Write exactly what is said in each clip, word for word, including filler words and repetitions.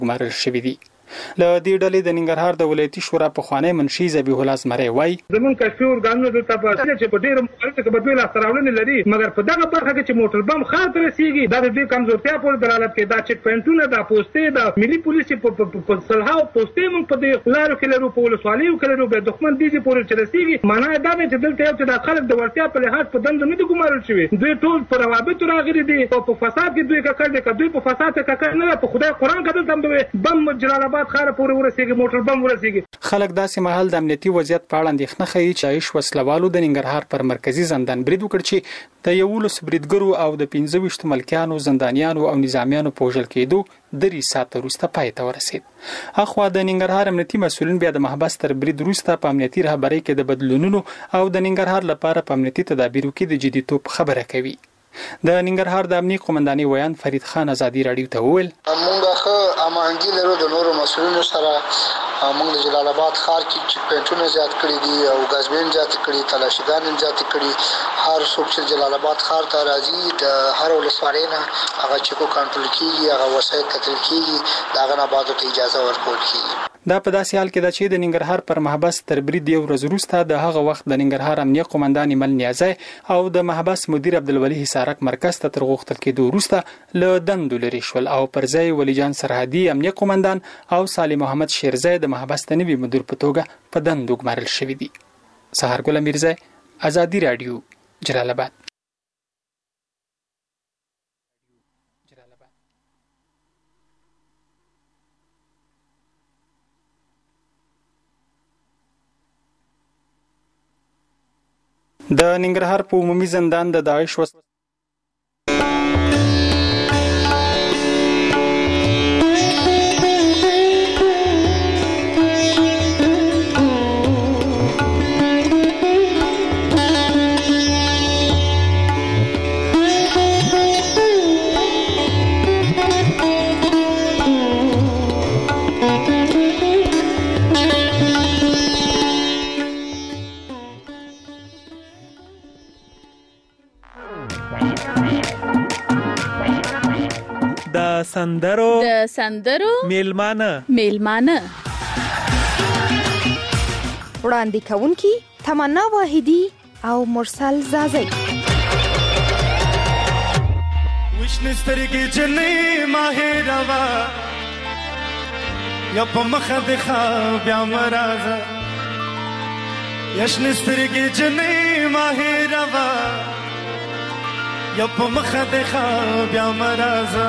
ګمارل شوي دي. له دې ډلې د ننګرهار د ولایتي شورا پخوانی منشي ذبیح الله زمری وایي زمون کشفي ارګانونه دلته په چې په ډېر مختلفه کې بدوی لاسته راوړنې لري، مګر په دغه برخه کې چې موټر بم خاص رسیږي دا د دې کمزورتیا پورې دلالت کوي. دا چیک پوینټونه د پوسټې د ملي پولیس په صلحاو پوسټې موږ په دې لارو کې لرو، په ولسوالیو کې لرو، به دښمن دې پورې چې رسیږي. معنا دا ده چې دلته یو چې د خلک د ورتیا په لحاظ په دند نه دي ګمارل شوي، دوی ټول په روابطو راغلي دي او په فساد کې دوی ککړ دي. که دوی په فساد کې ککړ نه په خدای قرآن کې دلته بم جلال آباد ښار پورې ورسېږي، موټر بم ورسېږي. خلک داسې مهال د امنیتي وضعیت په اړه اندېښنه ښیي چې عیش وسلوالو د ننګرهار پر مرکزي زندان برید وکړ چې د یولس بریدګرو او د پنځه ویشت ملکیانو، زندانیانو او نظامیانو په وژل کېدو درې ساعته وروسته پای ته ورسېد. اخوا د ننګرهار امنیتي مسؤلین بیا د محبس تر برید وروسته په امنیتي رهبرۍ کې د بدلونونو او د ننګرهار لپاره په امنیتي تدابیرو کې د جديتوب خبره کوي. د ننګرهار د امنیت قومنداني ویان فرید خان ازادي رادیو ته وویل موږ ښه امانګي لرو د نورو مسؤلینو سره. موږ د جلال آباد ښار کې چیک پوینټونه زیات کړي دي او غازبین زیات کړي، تلاشیګان زیات کړي. هر څوک چې جلال آباد ښار ته راځي د هر ولسوالۍ نه هغه چیکو کنټرول کیږي، هغه وسایل کتل کیږي، دغه نه بعد ته اجازه ورکول کیږي. دا په داسې حال کې ده چې د ننګرهار پر محبس تر برید یو ورځ وروسته د هغه وخت د ننګرهار امنیه قومندان مل نیازی او د محبس مدیر عبدالولي حصارک مرکز ته تر غوښتل کېدو وروسته له دندو لرې شول او پر ځای ولی جان سرحدي امنیه قومندان او صالح محمد شیرزی د محبس د نوي مدیر په توګه په دندو ګمارل شوي دي. سهارګل میرزی، ازادي رادیو، جلال آباد. د ننګرهار په عمومي زندان د داعش وس سندرو د سندرو میلمانه میلمانه وړاندې کوونکی تمنا واحدی او مرسل زازی. وشن سترګې جنې ماه روا یا په مخ د خا بیا مرزا یشن سترګې جنې ماه روا یا په مخ د خا بیا مرزا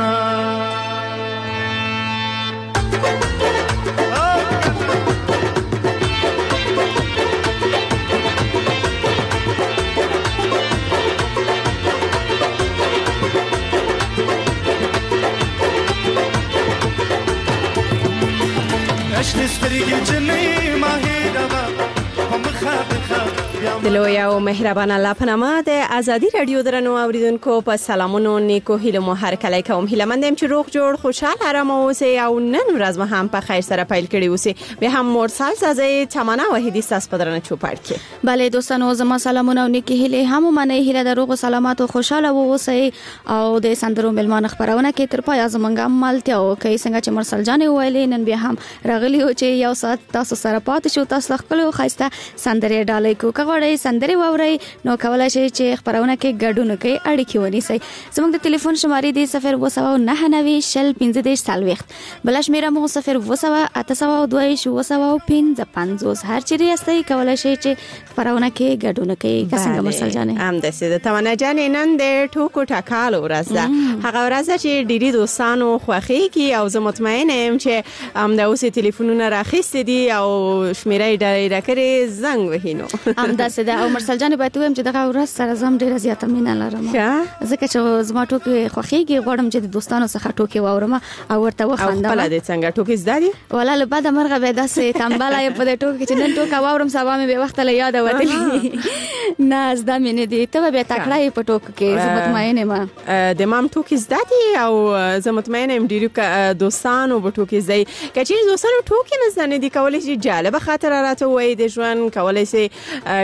د لوی او مهربان الله په نامه د ازادي رادیو درنو اوریدونکو په سلامونو نیکو هیله مو هر کله کوم. هیله مندم چې روغ جوړ خوشحال آرام اوسئ او نن ورځ مو هم په خیر سره پیل کړی اوسئ. به هم مرسل سازي تمنا وحیدی ساس پدرنه چوپړ کې. بله دوستانو زما سلامونه او نیکی هیله هم منه هیله د روغ سلامات او خوشاله اوسئ او د سندرو ملمان خبرونه کې تر پای زمونږه مالته او کای څنګه چې مرسل جان ویلې نن به هم راغلی او چې یو سات تاسو سره پات شو تاسو خپل خاصه سندرې ډالې کو کغړې سندرې واوري نو کولای شئ چې خبرونه کې ګډون کوي اړیکې ونیسئ. زموږ د ټلیفون شمارې دی صفر و سو نه نوي شل پنځه دیش سالويخت بل شمیره مو صفر و سو اته سو دوه شو و سو پنځه پنځوس هر چیرې استئ کولای شئ چې خبرونه کې ګډون کوي. څنګه مرسل جانې هم د سید تمنا جانې نن د ټوکو ټکال ورځ ده هغه ورځ چې ډيري دوستانو خوخي کی او زه مطمئن یم چې هم د اوسې ټلیفونونه راخېستې دي او شمیره ډېر راکړي زنګ وهینو هم د سید او مرسل جان به ته هم چې دغه ورځ سره زم ډیره زیاته مینه لرم ځکه چې زما ټوکې خوخيږي غواړم چې د دوستانو څخه ټوکې واورم او ورته وخاندم. او خپل د څنګه ټوکې زده دي ولا له بعد مرغه به داسې تنباله په دې ټوکې چې نن ټوکا واورم سبا مې به وخت له یاد وته نه زده مې نه دي ته به تکړه په ټوک کې زه مطمئن یم د مام ټوکې زده دي او زه مطمئن یم ډیرو دوستانو په ټوکې زده کچې دوستانو ټوکې نه زده نه دي کولای شي جالب خاطر راته وای د ژوند کولای شي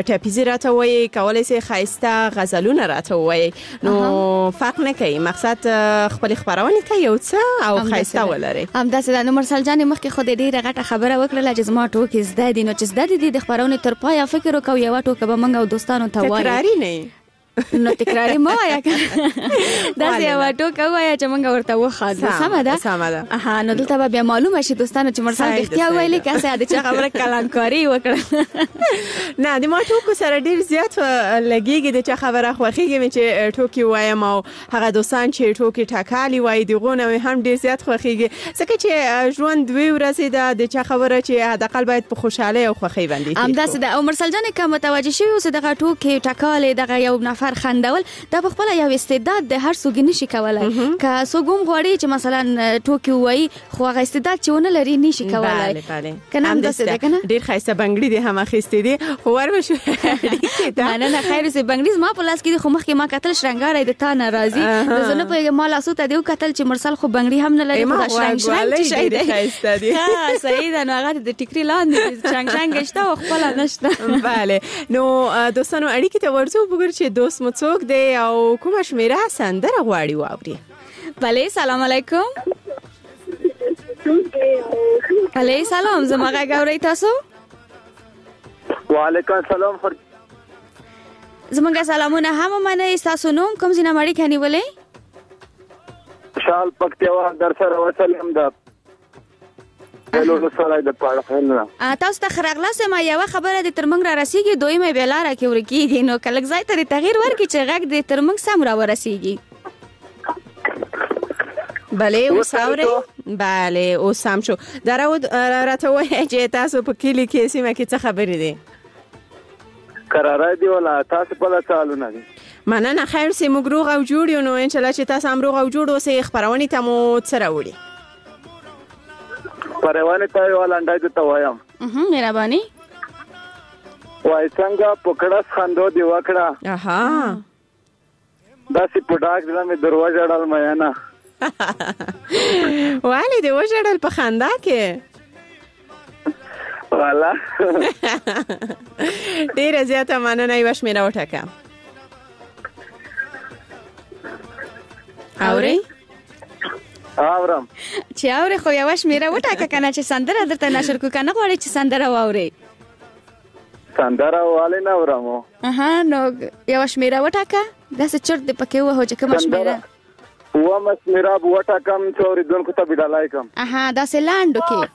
ټپیزي راته وایي، کولای شي خایسته غزلونه راته وایي، نو فرق نه کوي، مقصد خپل خبرونه ته یو څه او خایسته ولري. هم داسې د مرسل جان مخکې خو د ډیره غټه خبره وکړه چې زما ټوکې زده دي، نو چې زده دي د خبرونه تر پایه فکر وکاو یو ټوکه به موږ او دوستانو ته وایو. تکراری نه نو تکراری ما وایا دا یو ټوکه وایا چې موږ ورته وخاله. سمه ده سمه ده. اها نو دلته به بیا معلومه شي دوستانو چې مرسل اختیار ویلې کاسه د چا خبره کلانکاری وکړه. نه د ما ټوکو سره ډیر زیات لګیږي د چا خبره خوخیږي چې ټوکی وایم او هغه دوستان چې ټوکی ټاکالي وای دیغونه هم ډیر زیات خوخیږي، ځکه چې ژوند دوی ورځې ده د چا خبره چې حداقل باید په خوشاله او خوخی باندې هم داسې ده. او مرسل جان کوم متوجه شوی اوس دغه ټوکی ټاکالي دغه یو نفر خندول دا په خپل یو استعداد د هر څوک نشي کولای، که څوک غواړي چې مثلا ټوکی وای خو هغه استعداد چې ونه لري نشي کولای. بله بله کنه هم داسې ده کنه. ډیر خایسته بنگړي دي هم اخیستې دي خو ور بشو نه نه نه خیر سي بنگړي ما په لاس کې خو مخکې ما قتل شرنګار د تا ناراضي د زنه په ما لاسو ته دیو قتل چې مرسل خو بنگړي هم نه لري خو شرنګ شرنګ شي ډیر خایسته دي. ها صحیح ده. نو هغه د ټیکري لاندې شرنګ شرنګ شته او خپل نشته. بله نو دوستانو اړیکې ته ورځو وګور چې دوست مو څوک دی او کومه شمیره سندره غواړي واوري. بله سلام علیکم. بله سلام زما غږ اورئ تاسو؟ وعلیکم السلام. زمونږ سلامونه هم منئ. تاسو نوم کوم ځای نه اړیکه نیولې؟ شال پکتیوا در سره وسلم ده له سره د پاره خلنه. تاسو ته خراغلاس ما یو خبره د ترمنګ را رسیږي دویمه بیلاره کې ورکیږي، نو کله ځای ته تغییر ورکړي چې غږ د ترمنګ سم را ورسیږي. بله اوس اورئ؟ بله اوس سم شو. درود راته وایي چې تاسو په کلي کې سیمه کې څه خبرې دي؟ قراره دی ولا تاسو په لا چالونه دي؟ مننه خیر سي موږ روغ او جوړ یو، نو ان شاء الله چې تاسو هم روغ او جوړ اوسئ. خبرونه ته مو څه راوړي؟ پرېوانه ته یو لاندای ته وایم. اها مهرباني. وای څنګه پکړه خندو دی وکړه. اها داسې پډاک دې مې دروازه ډال مې نه. والی دی وژړل په خندا کې. والا ډیره زیاته مننه. یوه شمیره وټاکه. اورئ؟ اورم. چې اورئ خو یوه شمیره وټاکه کنه چې سندره درته نشر کو کنه غواړئ چې سندره واورئ. سندره والے نه اورم. اها نو یوه شمیره وټاکه داسې چرت دې پکې وهو چې کومه شمیره و مس میرا بوټا کم چوري دونکو ته بدلای کم. اها داسې لاندو کې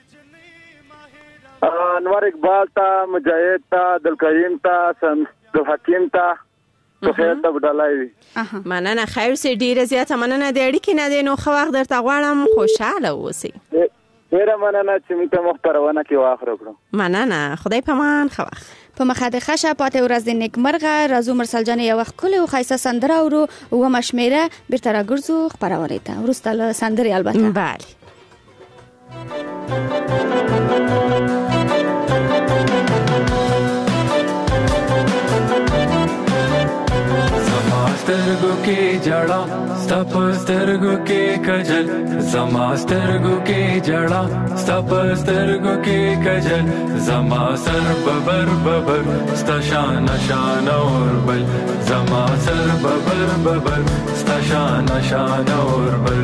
انور اقبال تا مجاهد تا دلکریم تا سن دو حکیم تا تو خیر ته بدلای. مننه خیر سي ډیره زیاته مننه. د اړیکې نه دی نو خو وخت درته غواړم خوشاله اوسئ. ډیره مننه چې موږ ته مخبرونه کې واخره کړو. مننه خدای پامان خو وخت په مخه د خشه پاتې ورځ د نیکمرغه. راځو مرسل جان یو وخت کله خایسته سندره اورو او مشمیره بیرته راګرځو خبرونه ته ورسته له سندرې البته. بله سترګو کې جړا ستپ سترګو کې کجل زما سترګو کې جړا ستپ سترګو کې کجل زما سر ببر ببر ستا شان شان اور بل زما سر ببر ببر ستا شان شان اور بل.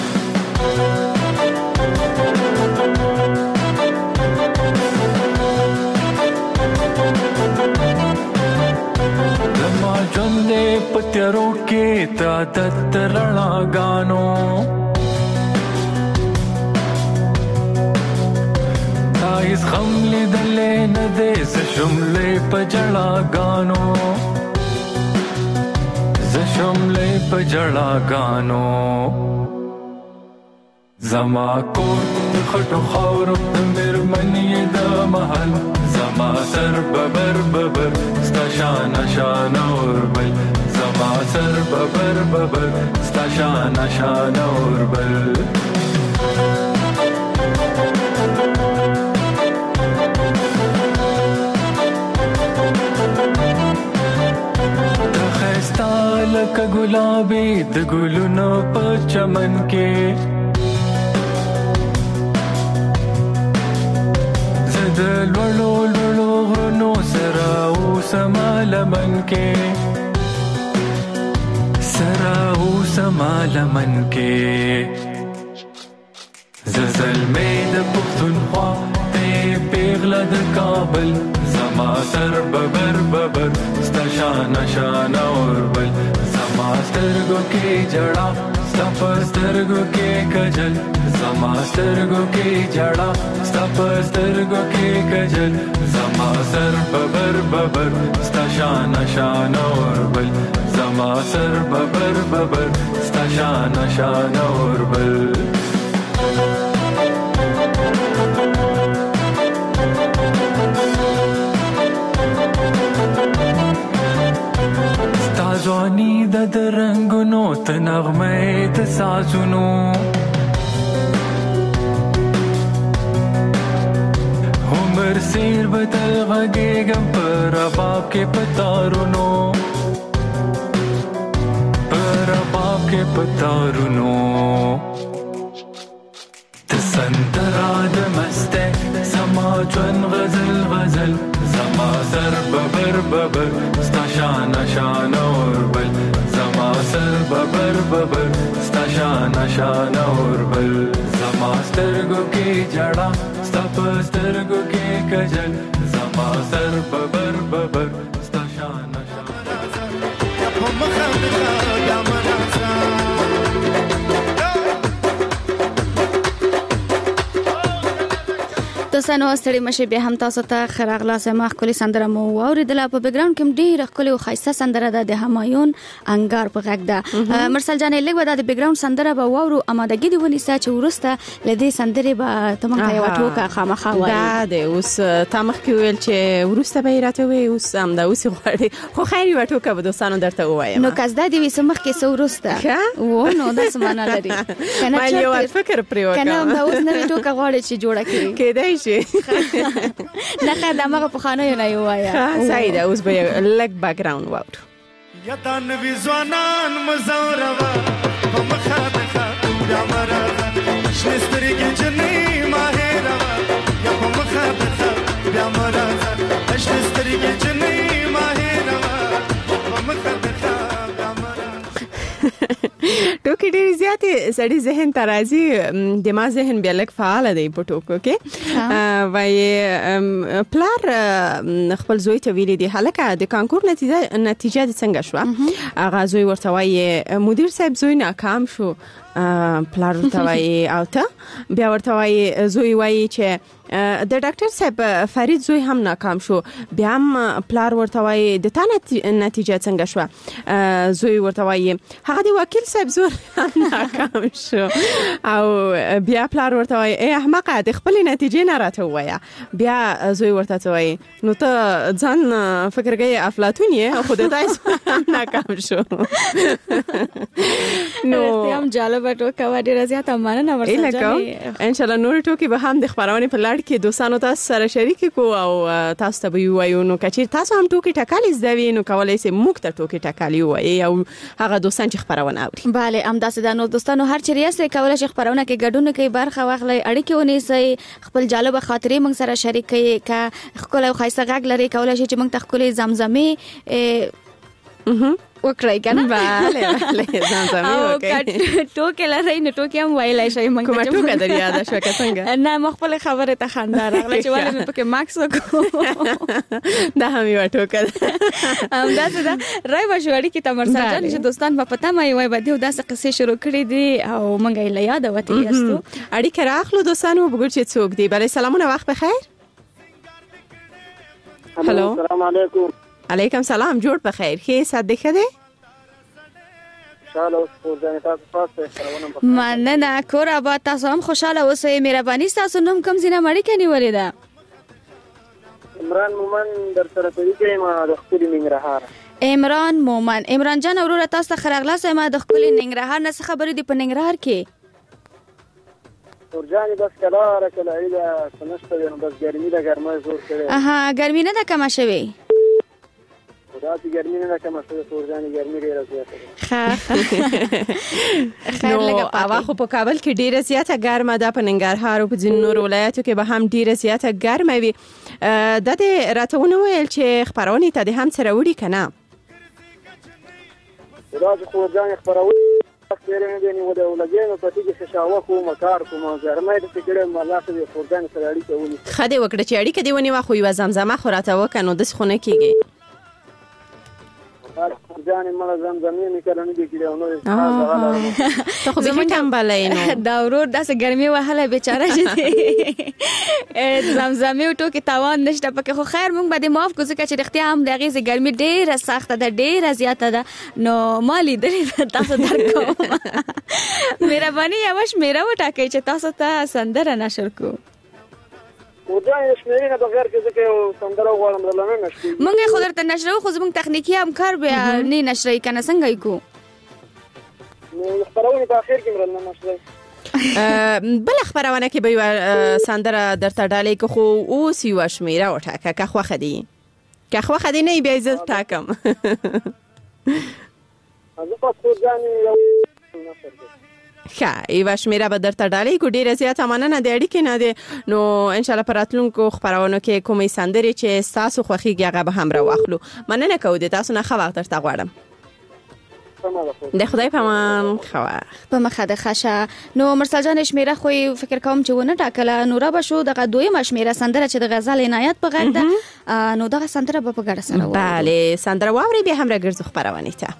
جنده پتیرو کې تا دت رڼا غانو تا هیڅ غم لیدلې نه دې ز شملې په جړا غانو ز شملې په جړا غانو زما کو خټو خاور د مرمنې د محل زما سر ببر ببر ستا شان شان اور بل زما سر ببر ببر ستا شان شان اور بل. د خستا لک ګلابي د ګلونو په چمن کې د لولو لولو غرونو سره اوسما لمن کې سرا اوسما لمن کې زلزل مې د پښتونخوا ته پیغله د کابل زما سر ببر ببر ستا شان شان اوربل زما سترګو کې جړا ستا په سترګو کې کجل زما سترګو کې جړا ستا په سترګو کې کجل زما سر ببر ببر ستا شان شان اوربل زما سر ببر ببر ستا شان شان اوربل ځواني د رنگونو ته نغمه د سازونو عمر سیر بدل غږېږم په رباب کې پتارونو په رباب کې پتارونو د سندرا د مسته زما ژوند غزل غزل زما سر ببر ببر ستا شان شان اوربل زما سر ببر ببر ستا شان شان اوربل زما سترګو کې جړا ستا په سترګو کې کجل زما سر ببر ببر ستا شان شان دوستانو ستړي مشه به هم تاسو ته خراغلا سما خولي سندره مو اوریدله په بیک ګراوند کې ډیر خولي او خاصه سندره ده د همایون انګار په غږ ده مرسل جان لګ ودا د بیک ګراوند سندره به وورو امادګي دی ونی ساچ ورسته لدې سندره به تمام یو ټوکا خامخا وای دا د اوس تامخ کې ویل چې ورسته به راته وي اوس هم دا اوس غواړي خو خیر یو ټوکا به دوستانو درته وایم نو کزدا دی وسمخ کې سورسته و نو د سمانه لري کنه یو فکر پریو کنه دا اوس نوې ټوکا غواړي چې جوړه کړي کېدای شي نه خدامه په خانه نه یو وایا صحیح ده اوس به لګ بیک ګراوند واو یا دان وی ځوانان مزوروا په مخه ده بیا مرا شستری کې جنې ماهروا یا په مخه ده بیا مرا شستری کې جنې ماهروا په مخه ده بیا مرا ټوکې ډېر زیاتې سړي ذهن ته راځي دماغ ذهن بیا لږ فعال دی په ټوکو کې وایي پلار خپل زوی ته ویلي دی هلکه د کانکور نتیجه نتیجه دې څنګه شوه هغه زوی ورته وایي مدیر صاحب زوی ناکام شو پلار ورته وایي او ته بیا ورته وایي زوی وایي چې د ډاکټر صاحب فرید زوی هم ناکام شو بیا هم پلار ورته وایي د تا نتیجه څنګه شوه زوی ورته وایي هغه د وکیل صاحب زوی هم ناکام شو او بیا پلار ورته وایي ای احمقه د خپلې نتیجې نه راته ووایه بیا زوی ورته وایي نو ته ځان فکر کوې افلاطون یې خو د تا هم ناکام شو نو هم جالبه ټوکه وه ډېره زیاته مننه ورسره انشاءالله نور ټوکې به هم د خپرونې په لړ کې دوستانو تاسو سره شریک کو او تاسو ته به وایو نو کچیر تاسو هم ټوکې ټکالې زده وي نو کولای شئ موږ ته ټوکې ټکالې ووایي او هغه دوستان چې خپرونه اوري bale همداسې دا نو دوستانو هر چیرې یاست کولای شئ خپرونه کې ګډون کوي برخه واخلئ اړیکې ونیسئ خپل جالبه خاطرې موږ سره شریک کړئ که ښکلی او ښایسته غږ لري کولای شئ چې موږ ته ښکلې زمزمې وکړای کنه bale bale زمزمې وکړي ټوکې لري نو ټوکې هم ویلای شي موږ کومه ټوکه در یاد شوه که څنګه نه مخبل خبره ته خنده راغله چې ولې مې پکې ماکس وکړو دا هم یو ټوکه هم دا څه دا راي بشوړی کې تمر سره چې دوستان په پتا مې وای بده داسې قصې شروع کړې دي او موږ یې یاد وته یاستو اړیکه راخلو دوستانو وګورئ چې څوک دی bale سلامونه وخت بخیر هلو السلام علیکم علیکم سلام جوړ په خیر ښه صد خده خوشاله اوس ځان تاسو پاسه خبرونه مننه کور آباد تاسو هم خوشاله اوسئ مهرباني تاسو نوم کوم زینه مړی کني ولې ده عمران مومن در سره طریقې ما د خپل ننګرهار عمران مومن عمران جان وروره تاسو خرغلا سم د خپل ننګرهار نه خبرې دی په ننګرهار کې ورجاني بس کلا راکله ایله سمشته نو بس ګرمي ده ګرمه زور کړي اها ګرمي نه ده کما شوی راځي ګرمي نه کومه څه سورجانې ګرمي ډیره زیاته ده. خیر لګه اوا خو په کابل کې ډیره زیاته ګرمه ده، په ننګرهار او په ځینو نورو ولایتو کې به هم ډیره زیاته ګرمه وي. د دې راتونه ویل چې خبرونه ته د هم سره وړي کنه راځي سورجانې خبرونه خیر نه دی نو د ولګینو په دې کې شاوه کوم کار کوم زرمه د فکرې ملاقات د سورجانې سره اړیکه ونی خدای وکړه چې اړیکه دی ونی واخو یو زمزمه خو راته وکنو د څخونه کیږي ځانې مله زمزمې مې کله نه دي کړې نو ته خو به ټمبلې نو دا ورور داسې ګرمي وهله بیچاره چې زمزمې او ټوکې تاوان نشته پکې. خو خیر موږ به دې معاف کوو ځکه چې رښتیا هم د هغې ګرمي ډېره سخته ده، ډېره زیاته ده. نو ما لیدلې ده، تاسو درک کوم. مهرباني یوه شمېره وټاکئ چې تاسو ته سندره نشر کړو. ودانې شمېرې نه بغیر کې ځکه یو سندره غواړم درله نه نشري مونږ یې خو درته نشروو خو زموږ تخنیکي همکار بیا نه نشروي که نه څنګه یې کوو نو خپرونې په اخر کې مرل نه نشروي. بله خبرونه کې به یوه سندره درته ډالۍ که خو اوس یوه شمېره وټاکه که خوښه دي که خوښه دي نه یې بیا یې زه ټاکم. زه په سورجانې یو نشر دی ښه یوه شمېره به درته ډالۍ کړو. ډېره زیاته مننه د اړیکې نه دی. نو انشاءالله په راتلونکو خپرونو کې کومې سندرې چې ستاسو خوښېږي هغه به هم راواخلو. مننه کوو د تاسو نه ښه وخت درته غواړم. د خدای په امان ښه وخت. په مخه د ښه. نو مرسل جان شمېره خو فکر کوم چې ونه ټاکله نو را به شو دغه دویمه شمېره سندره چې د غزل عنایت په غږ ده نو دغه سندره به په ګډه سره واورو. بله سندره واورئ بیا هم راګرځو خپرونې ته.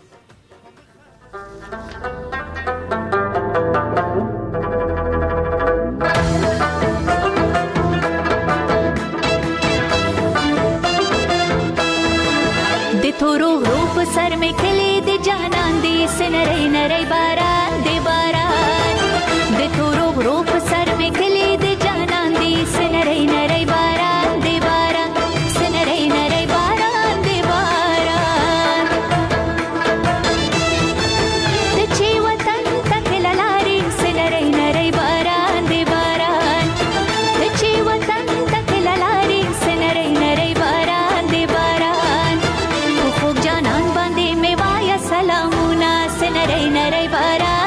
تورو غرو په سر مې کلی د جانان دی سنري نری باران دی باران د تورو غرو په سر مې کلی د جانان دی سنري نری باران دی باران سنري نری باران دی باران د چی وطن تکل لاري سنري نری باران دی باران د چی وطن تکل لاري سنري نری باران دی باران سلامونه سنري نري باران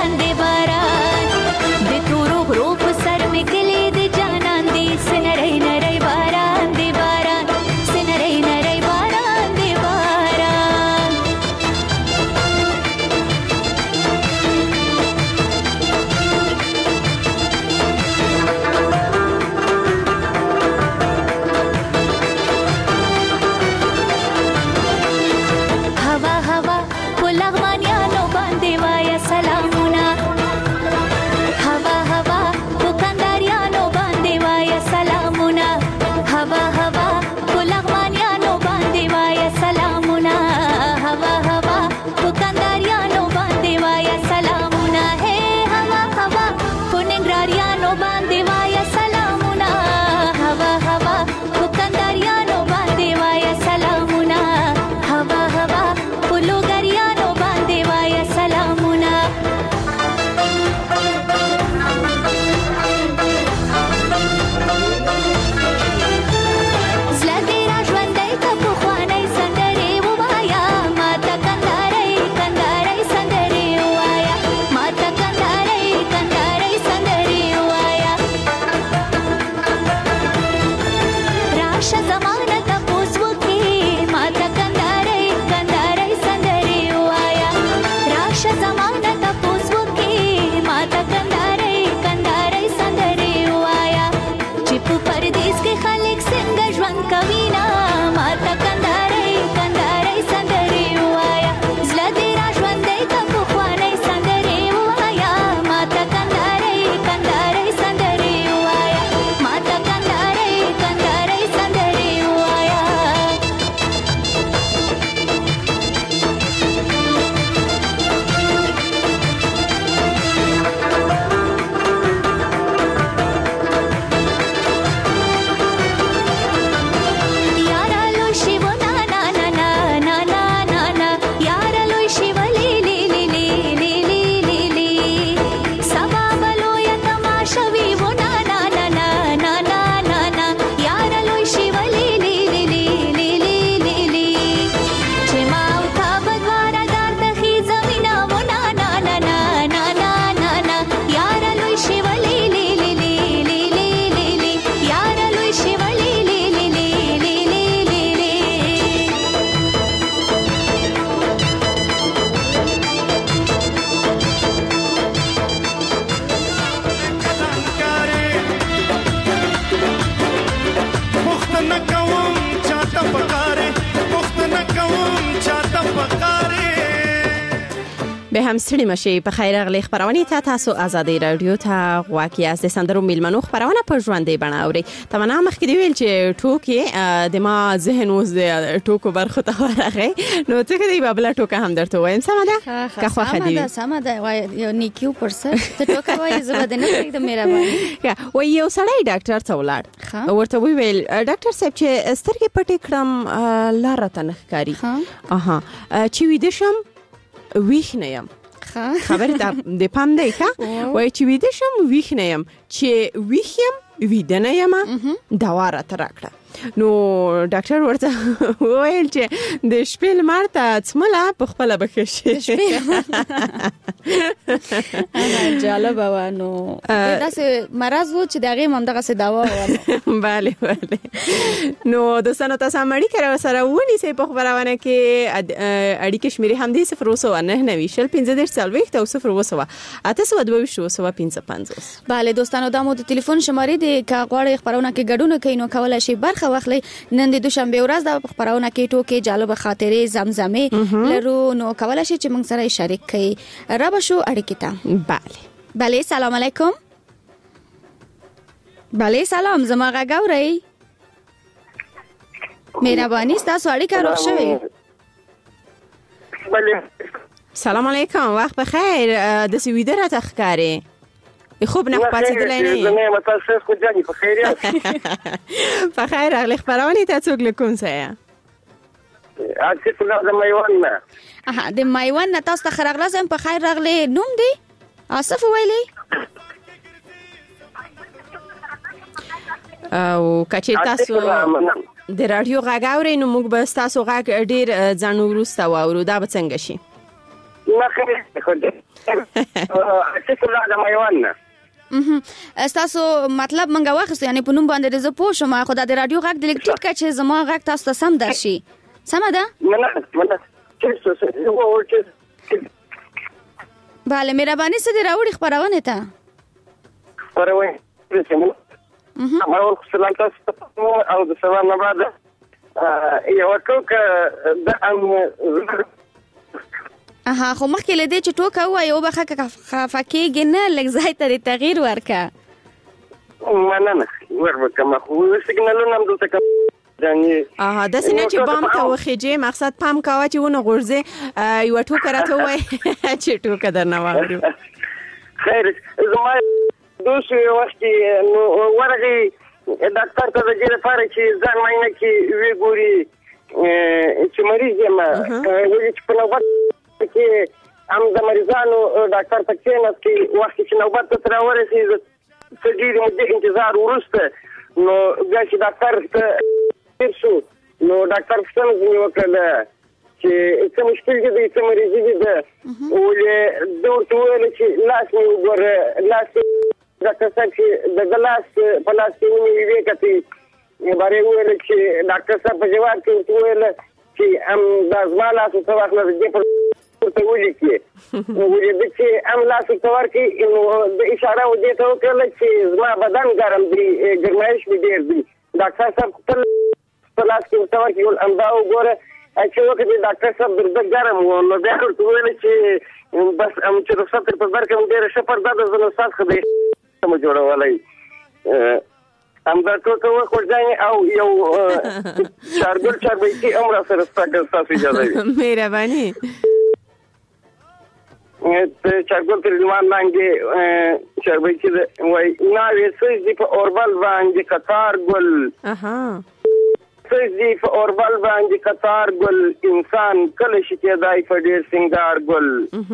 هم ستړي مشي. په خیر راغلی خبرونه ته تاسو آزادي رادیو ته غواړئ از د سندرو میلمنو خبرونه په ژوندې بڼه اوري. تمنا مخکې دی ویل چې ټوکې د ما ذهن اوس د ټوکو برخه ته ورغی نو څه کوي بابلا ټوکه هم درته وایم. سم ده که خو خدي سم ده سم ده وای یو نیکیو پرسر ته ټوکه وای زبده نه پرې د مهرباني. وای یو سړی ډاکټر ته ولاړ ورته ویل ډاکټر صاحب چې سترګې پټې کړم لار ته نه ښکاري. اها چې ویده شم ویښ نه یم. خبر ته د پام دی ښه وای چې ویده شم ویښ نه یم چې ویښ یم ویده نه یم دوا راته راکړه. نو ډاکټر ورته وویل چې د شپې لمر ته څمله په خپله به ښه شي. جالبه وه. نو داسې مرض و چې د هغې هم همدغسې دوا وه. بله بله. نو دوستانو تاسو هم اړیکه راسره ونیسئ په خپرونه کې. اړیکې شمېرې هم دي صفر اوه سوه نهه نوي شل پنځه دېرش څلوېښت او صفر اوه سوه اته سوه دوه ویشت اوه سوه پنځه پنځوس. بله دوستانو دا مو د تلیفون شمارې دي که غواړئ خپرونه کې ګډون وکړئ نو کولی شئ برخه واخلئ. نن د دوشنبې ورځ د خبرونه کې ټوکې جالب خاطرې زمزمې لرو نو کولی شئ چې موږ سره شریک کړئ. را به شو اړیکې ته. بله بله سلام علیکم. بله سلام زما غږ اورئ؟ مهرباني ستاسو اړیکه روغ شوې. بله سلام علیکم وخت بخیر. داسې ویده راته ښکارې خوب نه پاتېدلی نه یې. زه یم تاسو خو جانې په خیر یاست؟ په خیر راغلی خپرونې ته څوک له کوم ځایه؟ آصف الله د میوند نه. اها د میوند نه تاسو ته ښه راغلاست. په خیر راغلی. نوم دی آصف ویلی او که چېرې تاسو د راډیو غږ اورئ نو موږ به ستاسو غږ ډېر ځان وروسته واورو. دا به څنګه شي؟ نه خیر آصف الله د میوند نه. ستاسو مطلب منګه واخیستو یعنی په نوم باندې زه پوه شوم خو دا د راډیو غږ د لیک ټیټ کړه چې زما غږ تاسو ته سم درشي. سمه ده؟ بله مهرباني څه دې راوړي خپرونې ته؟ خپرونې اول سلام تاسو ته او د سلام نه بعد یوه ټوکه د اها خو مخکې له دې چې ټوکه ووایې وبخه که خفه کېږې نه لږ ځای ته دې تغییر ورکړه. مننه وربکم خو سیګنالونه هم دلته کوم. اها داسې نه چې بام ته وخېجې مقصد پام کوه چې ونه غورځې یوه ټوکه راته ووایې چې ټوکه درنه واورو. خیر زما دوست یو وخت کې نو ورغی ډاکټر ته د دې لپاره چې ځان معاینه کړي ویې ګوري چې مریض یم وایي چې په نوبت کې هم د مریضانو ډاکټر ته کېناست چې وخت چې نوبت ته راورسېږي څه ډېرې مودې انتظار وروسته نو بیا چې ډاکټر ته تېر شو نو ډاکټر پوښتنه ځینې وکړله چې څه مشکل دي دی څه مریضي دي ده ولې ده ورته وویله چې لاس مې وګوره لاس ډاکټر صاحب چې د ده لاس په لاس کې ونیوي ویې کتې باره یې وویله چې ډاکټر صاحب په جواب کې ورته وویله چې هم دا زما لاس ورته واخله د دې پر ورته ولیکې ولې ده چې هم لاس ورته ورکړي نو د اشاره و دې ته وکړله چې زما بدن ګرم دی ګرمایش مې ډېر دی ډاکټر صاحب خپل په لاس کې ورته ورکړي ول همدا وګوره چې وکړې ډاکټر صاحب د ده ګرم و نو بیا ورته وویله چې بس چې رخصت ترې په درکړم ډېره ښه پرده ده زه نو ستاسو ښه دی سمه جوړولی همدا ټوکه وخوړځانې او یو چارګل چاربیتي هم را سره ستا که ستاسو اجازه وي مهرباني چارګل تر لمر لاندې چاربیتي ده وایي ناوې سوز دي په اوربل باندې قطار ګل سوز دي په اوربل باندې قطار ګل انسان کله شي کېدای په ډېر سنګار ګل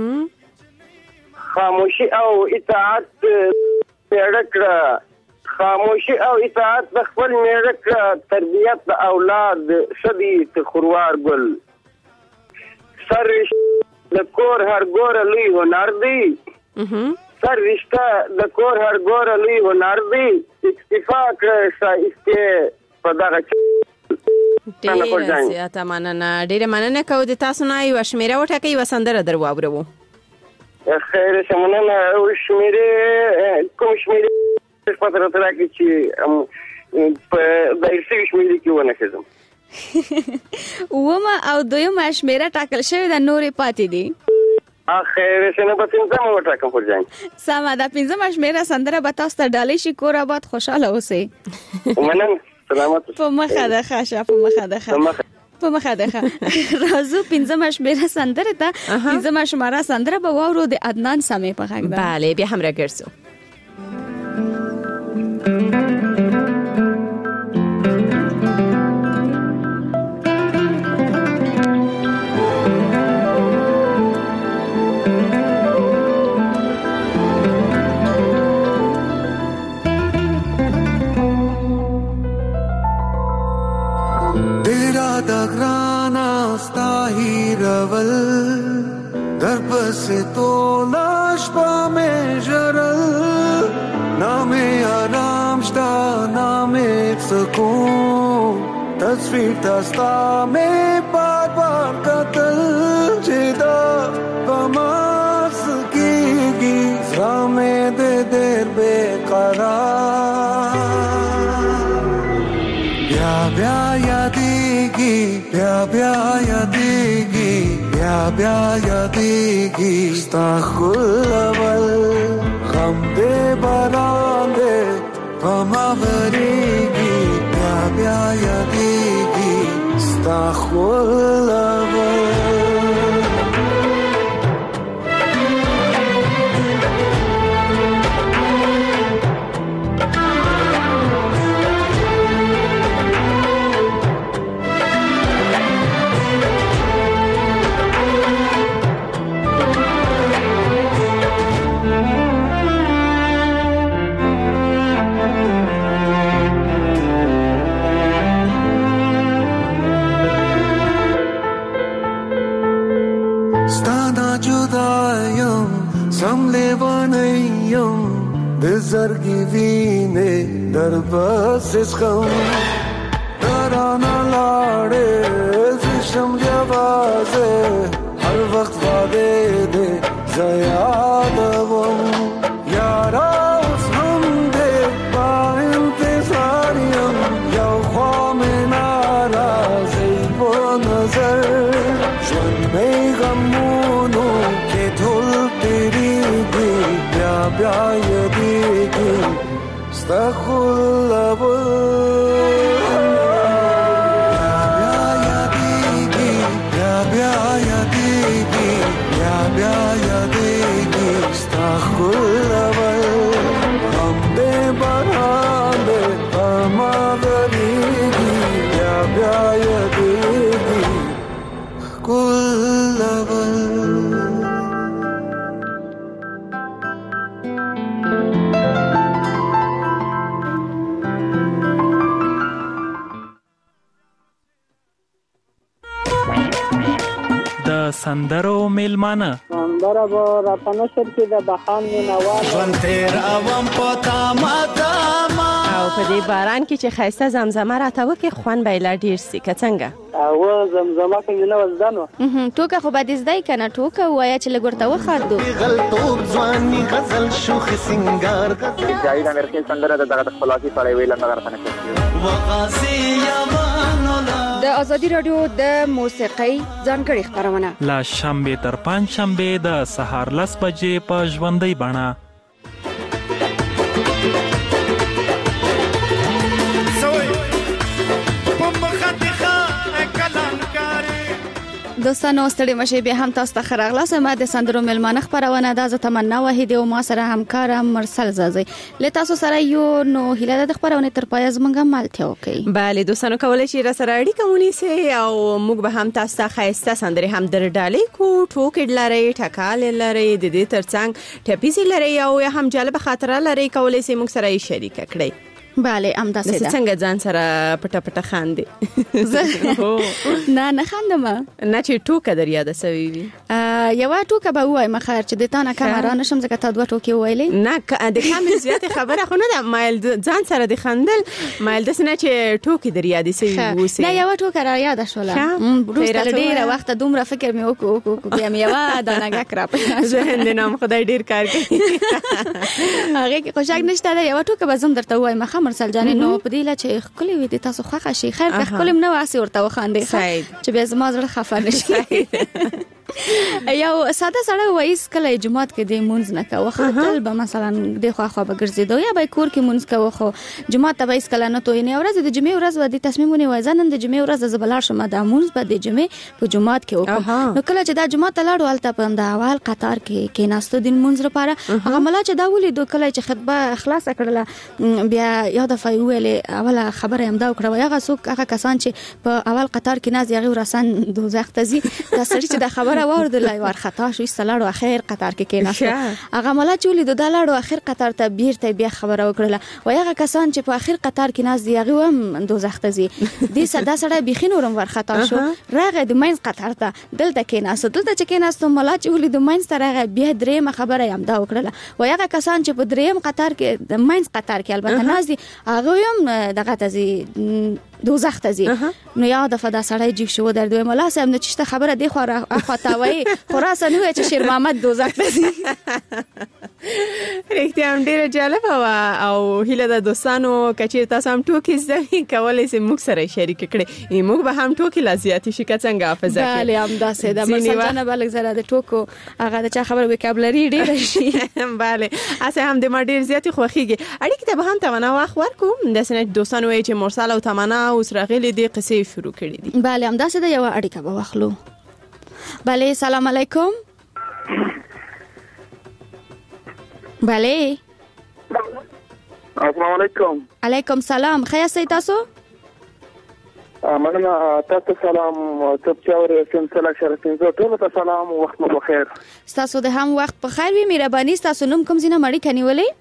خاموشي او اطاعت پیړه کړه خاموشي او اطاعت د خپل میړه کړه تربیت د اولاد شدي ته خوروار ګل سر د کور هر ګوره لوی هنر دی سر رشته د کور هر ګوره لوی هنر دی اکتفا کړه ښایستې په دغه ډېره زیاته مننه ډېره مننه کوو د تاسو نه یوه شمېره وټاکئ یوه سندره در واورو. خیر شه مننه شمېرې کوم شمېرې پته راته راکړي چې په دایر شوي شمېرې کې ونښځم. اوومه او دویمه شمېره ټاکل شوې ده نورې پاتې دي. اخر شنو په پنځم وټاکم خو ځان سمه ده پنځمه شمیره سندره به تاسو ته ډالۍ شي کور آباد خوشاله اوسئ ومنن سلامت په مخه ده ښه په مخه ده ښه په مخه ده ښه راځو پنځمه شمیره سندره ته پنځمه شماره سندره به واورو د عدنان سمې په غږ ده بله بیا هم راګرځو در پس تو لاشبا میں جرل نام آرام شتا نام سکون تصویر تستا میں بار بار قتل جدا بماس کی گی زرام دے دیر بے قرار بیا بیا یادیگی بیا بیا یادیگی بیا بیا یادیگی ستا خلول غم دے باران دے غما وریگی بیا بیا یادیگی ستا خلول زرگی وینے در بس اس غم درانا لاڑے زشم جوازے ہر وقت وعدے دے زیاد وم یارا اس غم دے با انتظاریم یو خوام نارازی و نظر جن میں غمونو کے دھل تیری گی بیا بیا یدیگی استغفر سندرو میلمانه سندره به را پنشر کې د بخان مینوال ژوند تیر اوم پتا ماتا ما او په دې باران کې چې خایسته زمزمه راته وکړي خوند به یې لا ډېر سي که څنګه او زمزمه کې نه وزدانو ټوکه خو به دې زده یې که نه ټوکه ووایه چې لږ ورته وخاندو غلطوب ځواني غزل شوخ سنګار جاوید امرخیل سندره د دغه خپلواکي په اړه ویل نه غرفنه کوي وغازي یمانولا د ازادي رادیو د موسیقۍ ځانګړي خبرونه لا شنبه تر پنځ شنبه د سهار لس بجې په ژوندۍ بڼه دوستانو ستړي مشه به هم تاسو ته خراغله سم د سندرو ملمانه خبرونه د تمنا وحید او ما سره همکار مرسل زازي له تاسو سره یو نو هیله د خبرونه تر پای زمونږه مالته وکي bale دوستانو کولای شئ را سره اړیکه ونیسئ او موږ به هم تاسو ته خایسته سندري هم در ډالۍ کو ټوکې لري ټکال لري د دې ترڅنګ ټپیسي لري او هم جالب خاطره لري کولای شئ موږ سره شریک کړئ bale ام تاسو ده څنګه ځان سره پټه پټه خاندي نه نه خاندم نه چې ټوکه در یاد سوي وي یو ټوکه به وای مخیر چې د تا نه کامرا نشم ځکه تا دوه ټوکې ویلې نه د کامل زیات خبره خو نه ده مایل ځان سره د خندل مایل د سنه چې ټوکې در یاد سوي وسی نه یو ټوکه را یاد شوله روسته ډیره وخت دومره فکر مې وکړو بیا مې یو دانګه کراپ ذهن دې نام خدای ډیر کار کوي هغه کې خوشاک نشته دا یو ټوکه به زم درته وای مخه مرسل جانې نو په دې لا چې خپل وي د تاسو خوښه شي خیر که خپل نو واسي ورته وخاندې چې به زما زړه خفه نشي یو ساده سره وایس کله جمعات کې د مونږ نه کوه خپل به مثلا د خو خو به ګرځیدو یا به کور کې مونږ کوه خو جمعات به اس کله نه توې نه ورځ د جمعې ورځ و د تصمیمونه وایزان د جمعې ورځ زبلار شمه د مونږ به د جمعې په جمعات کې وکړو نو کله چې دا جمعات لاړو الته په د اول قطار کې کې ناستو دین مونږ لپاره هغه ملا چې دا ولې دوه کله چې خطبه خلاص کړله بیا یاد فای ویلې اوله خبره هم دا وکړه هغه څوک هغه کسان چې په اول قطار کې ناز یغي ورسان دوزخ ته زی دا سړي چې دا خبره واردل ور خطا شو استلاړو اخر قطار کې کې ناست هغه ملا چې ولې د لاړو اخر قطار ته بیرته بیا خبره وکړه و هغه کسان چې په اخر قطار کې ناز یغي هم دوزخ ته زی دې صدا سړی بخینورم ور خطا شو راغه د مینز قطار ته دلته کې ناست دلته چې کې ناست ملا چې ولې د مینز ته راغه بیا درېم خبره هم دا وکړه و هغه کسان چې په درېم قطار کې د مینز قطار کې البته ناز دي هغه هم دغه ته زی دوزخ ته زی نو یاد فدا سړی جیب شو در دوی مولا صاحب نو چې خبره دی خو اخواتاوي خراسان وای چې شیر محمد دوزخ ته زی رښتیا هم ډیره جالب او هیله د دوستانو کچیر تاسو هم ټوکی زوی کولای سي موږ سره شریک کړي موږ به هم ټوکی لازیاتي شي څنګه حافظه کې بله هم دا سه د مسجانه بلک زره د ټوکو هغه د چا خبره وکابلری ډیره شي بله اسه هم د ما ډیر زیاتی خوخیږي اړیکه ته به هم تمنا واخ ورکو د سنه دوستانو وای چې مرسل او تمنا اوس راغلي دي قصې شروع کړې دي بله هم دا سه د یو اړیکه به واخلو بله سلام علیکم بله السلام علیکم علیکم سلام خیر سي تاسو مننه تاسو سلام ته چاوري سلسله شرفین زه ټول ته سلام وخت مو بخیر تاسو د هم وخت په خیر وي مهرباني تاسو نوم کوم زینه مړی کنيولې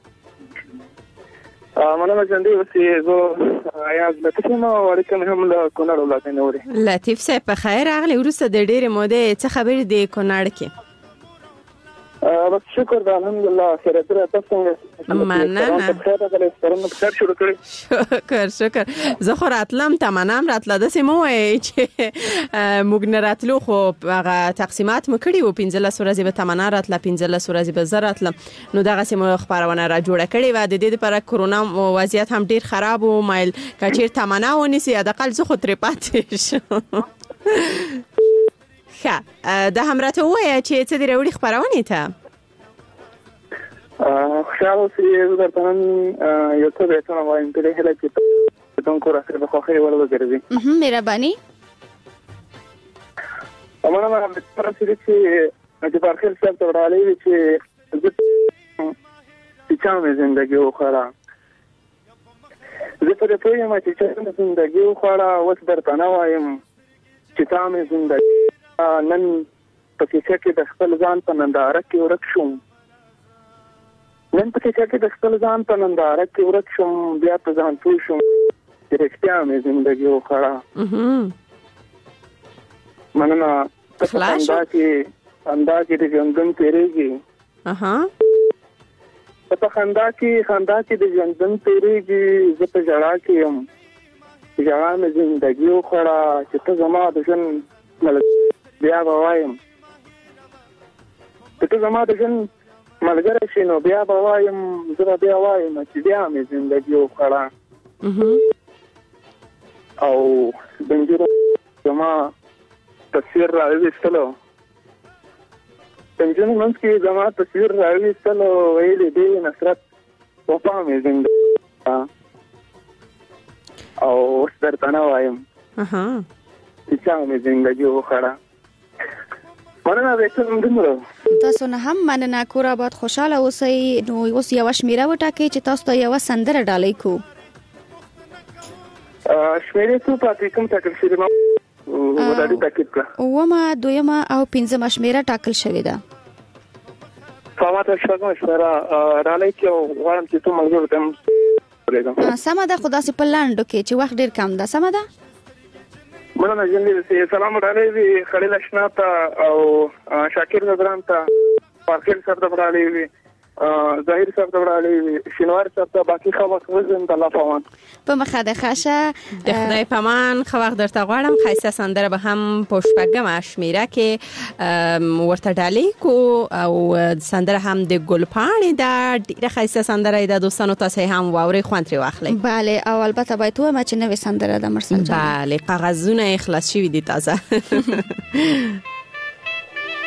مننه جندي وسي زه یا لطیف نو وړکه هم له کونړ ولایت نه وری لطیف صاحب په خیر اغلی ورسته د ډېر موده څه خبر دی کونړ کې بس شکر د الحمدلله خیر تر تاسو مننه شکر شکر زه خو راتلم تمنام راتله د سیمو چې موږ نه راتلو خو هغه تقسیمات مکړي و پنځله ورځې به تمنا راتله پنځله ورځې به زه راتلم نو دغه سیمو خبرونه را جوړه کړې و د دې لپاره کرونا وضعیت هم ډیر خراب و مایل کچیر تمنا ونیسي د اقل زه خو ترې پاتې شم ښه د همراته وایه چې څه دې راوړي خپرونې ته خوشحال اوسئ زه درته نن یو څه بیتونه وایم په دې هیله چې تاسو راسره د خوښۍ وړ وګرځئ مهرباني مننه تر څو چې د پارکر صاحب ته وړاندې وي چې چې چا مې ژوندګي وخوړه زه په دې پوه یم چې چا مې ژوندګي وخوړه اوس درته نه وایم چې تا مې ژوندګي نن په کیسه کې د خپل ځان په ننداره کې ورک شوم نن په کیسه کې د خپل ځان په ننداره کې ورک شوم بیا په ځان پوه شوم چې رښتیا مې ژوندګي وخوړه مننه په خندا کې خندا کې د ژوندون تیریږي په خندا کې خندا کې د ژوندون تیریږي زه په ژړا کې یم ژړا مې ژوندګي وخوړه چې ته زما د ژوند ملګری بیا به وایم چې ته زما د ژوند ملګری شې نو بیا به وایم زه به بیا وایم چې بیا مې ژوندګي وخوړه او د نجونو زما تصویر راویستلو د نجونو منځ کې زما تصویر راویستلو ویلې دی نصرت وفا مې ژوندګي او اوس درته نه وایم چې چا مې ژوندګي وخوړه مننه بیتونه دومره تاسو نه هم مننه کور آباد خوشاله اوسئ نو اوس یو شمیره وټاکئ چې تاسو ته یو سندره ډالۍ کو شمیره څو پاتې کوم ټاکل شوی ما ودادي تاکید کړه ومه دویمه او پنځمه شمیره ټاکل شوی ده فاماته شپږمه شمیره ډالۍ کې غواړم چې ته ملګرو ته ورګم سمه ده خدا سي په لاندو کې چې وخت ډیر کم ده سمه ده مننه جنګي سلام علیکم خلیل اشنا ته او شاکر زدران ته پارکر صاحب ته وړاندې ظاهر صاحب ته وړاندې شینوار صاحب ته باقي خبر وزن د الله پامان په مخه د خاشه د خدای پامان خو وخت درته غواړم خاصه سندره به هم پښپګم شمیره کې ورته ډالۍ کو او سندره هم د ګلپاڼې د ډیره خاصه سندره د دوستانو تاسو هم واوري خوان تر واخلي bale او البته باید و ما چې نوې سندره د مرسل جان bale کاغذونه اخلاص شوی دي تازه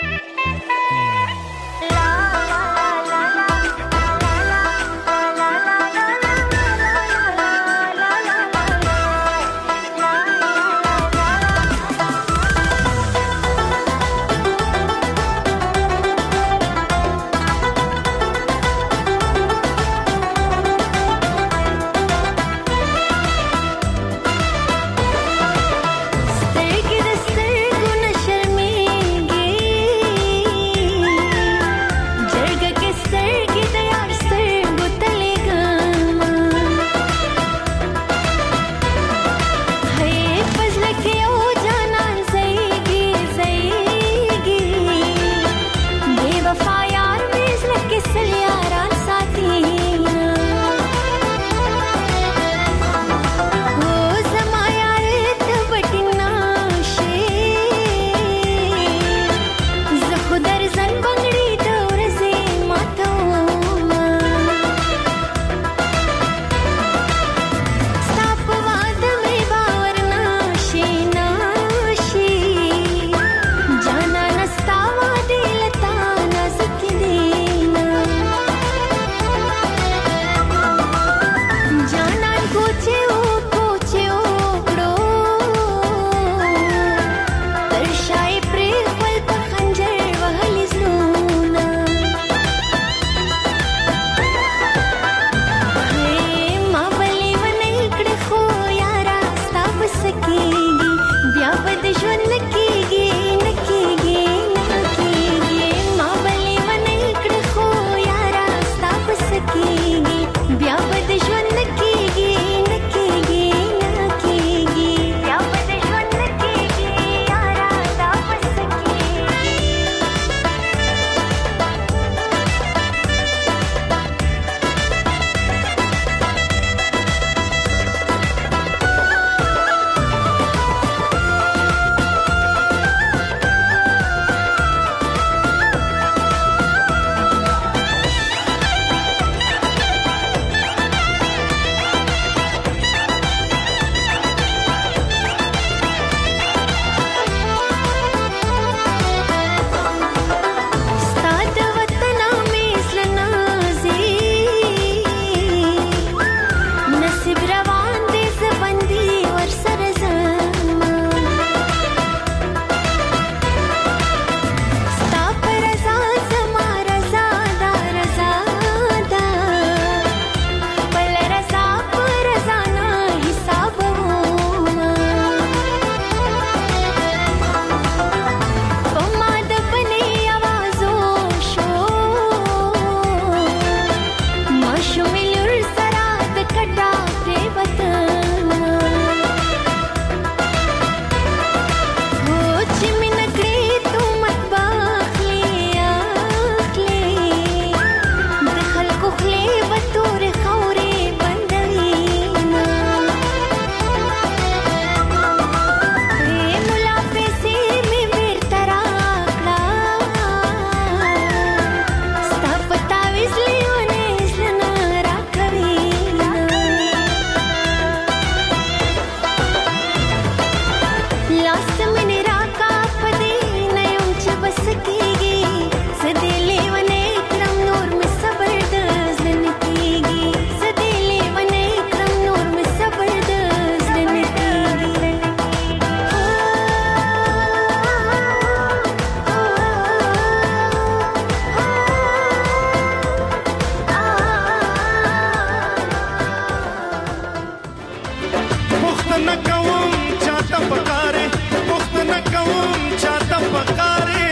پختنه کوم چاته پکاره پختنه کوم چاته پکاره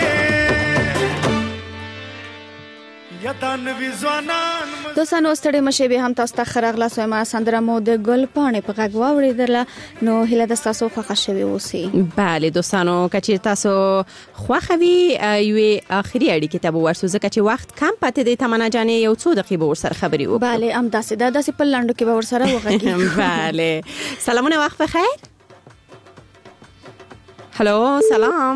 دوستانو ستړي مشه به هم تاسو ته خرغلا سوما سندره مو د ګل پاڼې په غږ واوریدله نو هله د تاسو خوښ شوي اوسي. بله دوستانو کچې تاسو خوښوي یوې اخري اړیکې ته به ورسو ځکه چې وخت کم پاتې دی. تمنا جانې یو څو دقیقې به ورسره خبرې وکړو. بله هم داسې دا داسې په لنډو کې به ورسره وغږیږو. بله سلامونه وخت بخیر. هلو سلام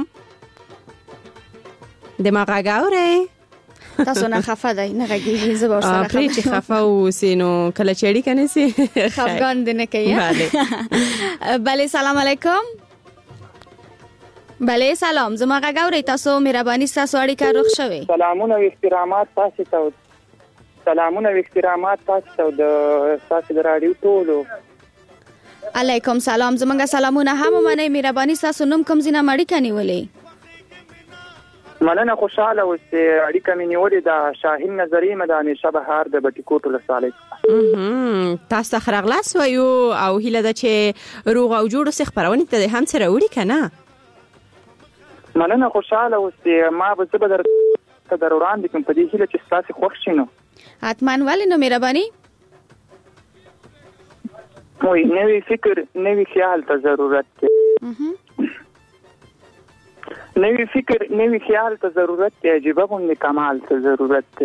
دما غږ اورئ؟ تاسو نه خفه دی نه غږیږي زه به ورسره خبرې چې خفه اوسئ نو کله چې اړیکه نیسي خفګان دې نه کوي. بله سلام علیکم. بله سلام زما غږ اورئ؟ تاسو مهرباني ستاسو اړیکه رخ شوې. سلامونه او احترامات تاسو ته سلامونه او احترامات تاسو ته د تاسو د رادیو ټولو. علیکم سلام زمونږ سلامونه هم منئ. مهرباني ستاسو نوم کوم ځای نه اړیکه نیولې؟ مننه خوشاله اوسئ. اړیکه مې نیولې ده شاهین نظري مداني شبهار د بټي کوټ ولسوالۍ. تاسو ته ښه راغلاست وایو او هیله ده چې روغ او جوړ اوسئ. خپرونې ته هم سره وړي که نه؟ مننه خوشاله اوسئ. ما به زه به در در وړاندې کړم په دې هیله چې ستاسې خوښ شي. نو حتما ولې نو مهرباني وایي نوی فکر نوی خیال ته ضرورت دی. نوی فکر نوی خیال ته ضرورت دی. عجیبه غوندې کمال ته ضرورت دی.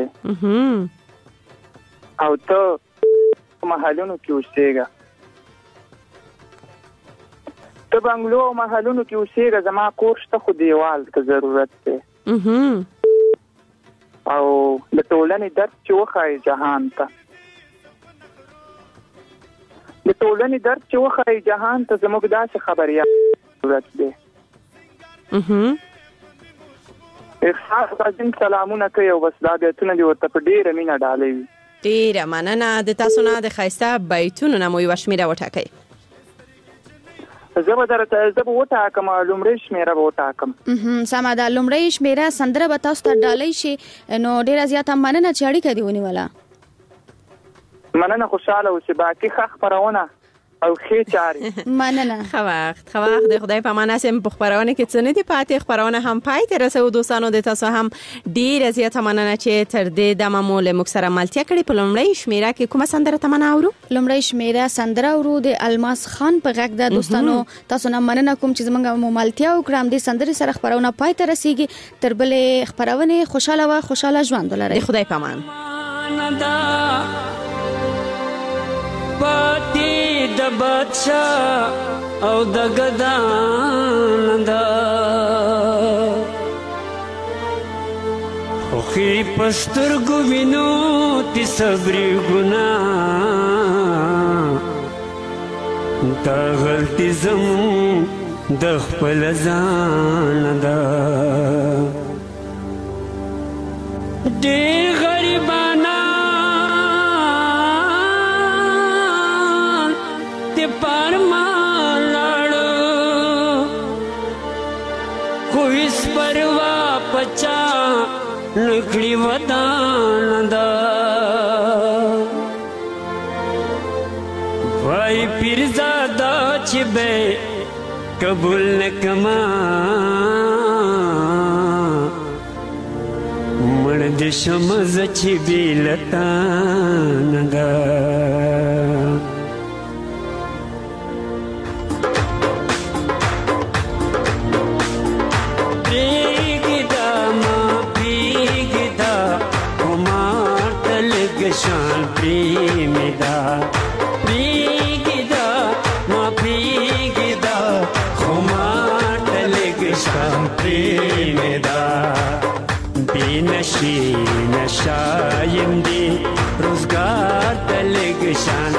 او ته محلونو کې اوسېږه ته بنګلو او محلونو کې اوسېږه زما کور شته خو دیوال ته ضرورت دی. او د ټولنې درد چې وښایي جهان ته د ټولنې درد چې وښایي جهان ته زموږ داسې خبریال ضرورت دی. احساس راځم سلامونه کوي او بس دا بیتونه دې ورته په ډېره مینه ډالۍ وي. ډېره مننه د تاسو نه د ښایسته بیتونو نه مو یوه شمېره وټاکئ. زه به درته زه به وټاکم لومړۍ شمېره به وټاکم. سمه ده لومړۍ شمېره سندره به تاسو ته ډالۍ شي نو ډېره زیاته مننه چې اړیکه دې ونیوله. مننه خوشاله اوسئ. باقي ښه خپرونه او ښې چارې. مننه. ښه وخت ښه وخت د خدای په امان هسې په خپرونه کې څه نه دي پاتې. خپرونه هم پای ته رسوو دوستانو. د تاسو هم ډېره زیاته مننه چې تر دې دمه مو له موږ سره ملتیا کړې. په لومړۍ شمېره کې کومه سندره تمنا اورو؟ لومړۍ شمېره سندره اورو د الماس خان په غږ ده. دوستانو تاسو نه مننه کوم چې زموږ مو ملتیا وکړه. همدې سندرې سره خپرونه پای ته رسیږي. تر بلې خپرونې خوشحاله و خوشحاله ژوند ولرئ. د خدای په امان. پاتی د بادشاہ او د گدان دا خوخی پسترگو وینو تی صبری گنا دا غلطی زمون د خپل ځان دا ډېر غریبانا پچا نکلی ودان دا وای پیرزادا چی بے قبول نکما مرد شمز چی بیلتان دا شان پریمیدا پریگدا ما پریگدا خمار تلگ شان پریمیدا بینشی نشایم دی روزگار تلگ شان